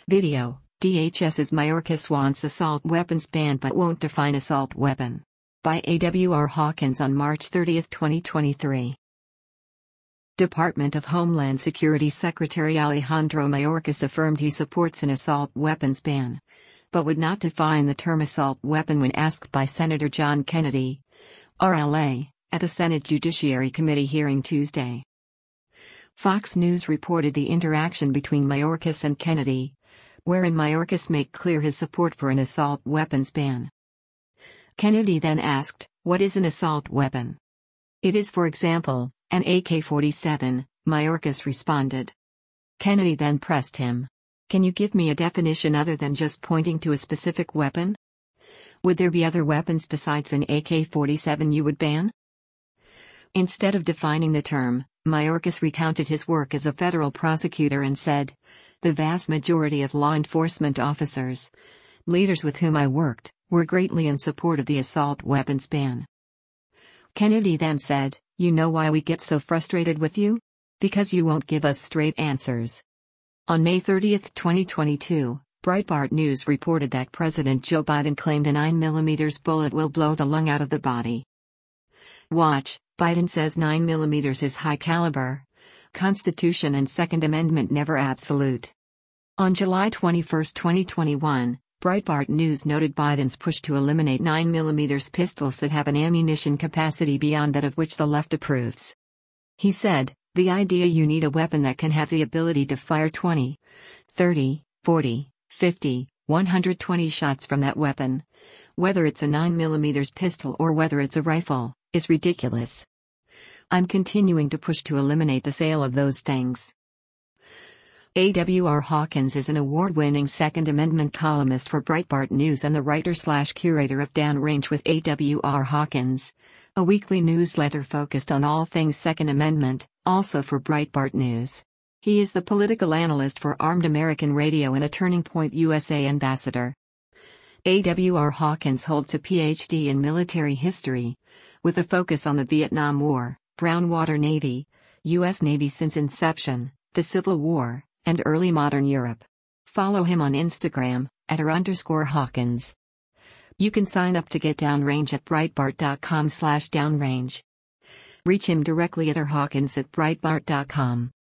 Video: DHS's Mayorkas wants assault weapons banned but won't define assault weapon. By A.W.R. Hawkins on March 30, 2023. Department of Homeland Security Secretary Alejandro Mayorkas affirmed he supports an assault weapons ban, but would not define the term assault weapon when asked by Senator John Kennedy, RLA, at a Senate Judiciary Committee hearing Tuesday. Fox News reported the interaction between Mayorkas and Kennedy, wherein Mayorkas made clear his support for an assault weapons ban. Kennedy then asked, "What is an assault weapon?" "It is, for example, an AK-47, Mayorkas responded. Kennedy then pressed him. "Can you give me a definition other than just pointing to a specific weapon? Would there be other weapons besides an AK-47 you would ban?" Instead of defining the term, Mayorkas recounted his work as a federal prosecutor and said, "The vast majority of law enforcement officers, leaders with whom I worked, were greatly in support of the assault weapons ban." Kennedy then said, "You know why we get so frustrated with you? Because you won't give us straight answers." On May 30, 2022, Breitbart News reported that President Joe Biden claimed a 9mm bullet will blow the lung out of the body. Watch: Biden says 9mm is high caliber. Constitution and Second Amendment never absolute. On July 21, 2021, Breitbart News noted Biden's push to eliminate 9mm pistols that have an ammunition capacity beyond that of which the left approves. He said, "The idea you need a weapon that can have the ability to fire 20, 30, 40, 50, 120 shots from that weapon, whether it's a 9mm pistol or whether it's a rifle, is ridiculous. I'm continuing to push to eliminate the sale of those things." A.W.R. Hawkins is an award-winning Second Amendment columnist for Breitbart News and the writer/curator of Downrange with A.W.R. Hawkins, a weekly newsletter focused on all things Second Amendment, also for Breitbart News. He is the political analyst for Armed American Radio and a Turning Point USA ambassador. A.W.R. Hawkins holds a Ph.D. in military history, with a focus on the Vietnam War, Brown Water Navy, U.S. Navy since inception, the Civil War, and early modern Europe. Follow him on Instagram, @r_Hawkins. You can sign up to get Downrange at Breitbart.com/downrange. Reach him directly at rhawkins@breitbart.com.